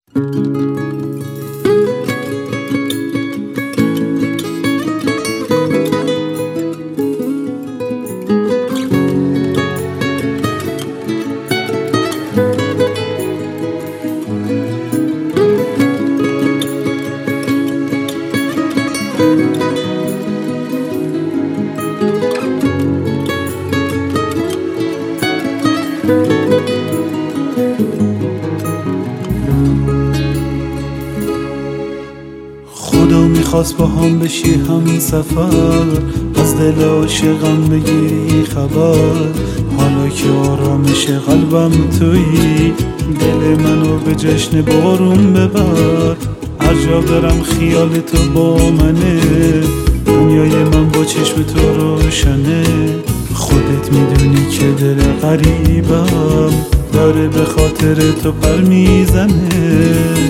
خدا میخواست با هم بشی همین سفر، از دل عاشقم بگیری خبر. حالا که آرامش قلبم تویی، دل منو به جشن بارون ببر. هر جا برم خیال تو با منه، دنیای من با چشم تو روشنه. خودت میدونی که دل غریبم داره به خاطر تو پر میزنه.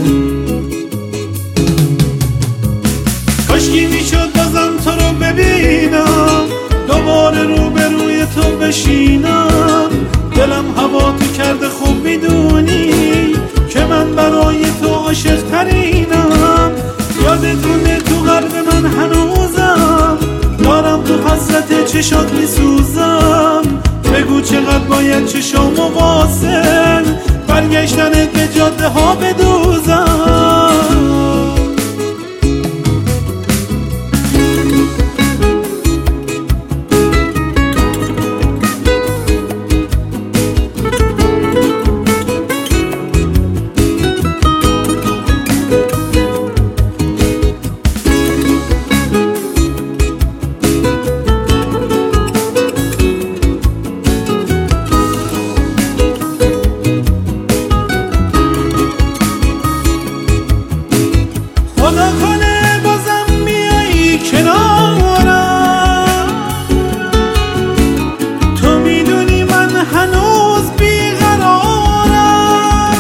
کاشکی میشد بازم تو رو ببینم، دوباره روبروی تو بشینم. دلم هوا تو کرده خوب میدونی که من برای تو عاشق ترینم. یادتونه تو قلب من هنوزم، دارم تو حسرت چشات میسوزم. بگو چقدر باید چشامو واسه برگشتنت به جاده ها بدوزم. خدا کنه بازم بیایی کنارم، تو میدونی من هنوز بیقرارم.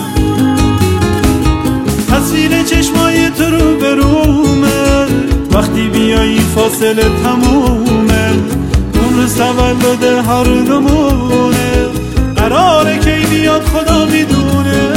تصویر چشمای تو رو برومه، وقتی بیایی فاصله تمومه. اون روز تولد هر دومونه، قراره کی بیاد خدا میدونه.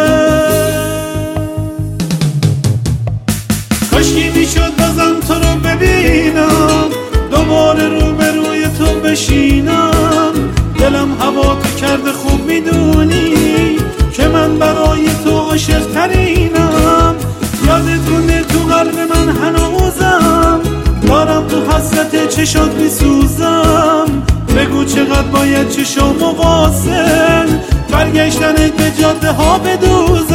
کاشکی میشد بازم تو رو ببینم، دوباره روبروی تو بشینم. دلم هوا تو کرده خوب میدونی که من برای تو عاشق ترینم. یادتونه تو قلب من هنوزم، دارم تو حسرت چشات میسوزم. بگو چقدر باید چشامو واسه برگشتنت به جاده ها بدوزم.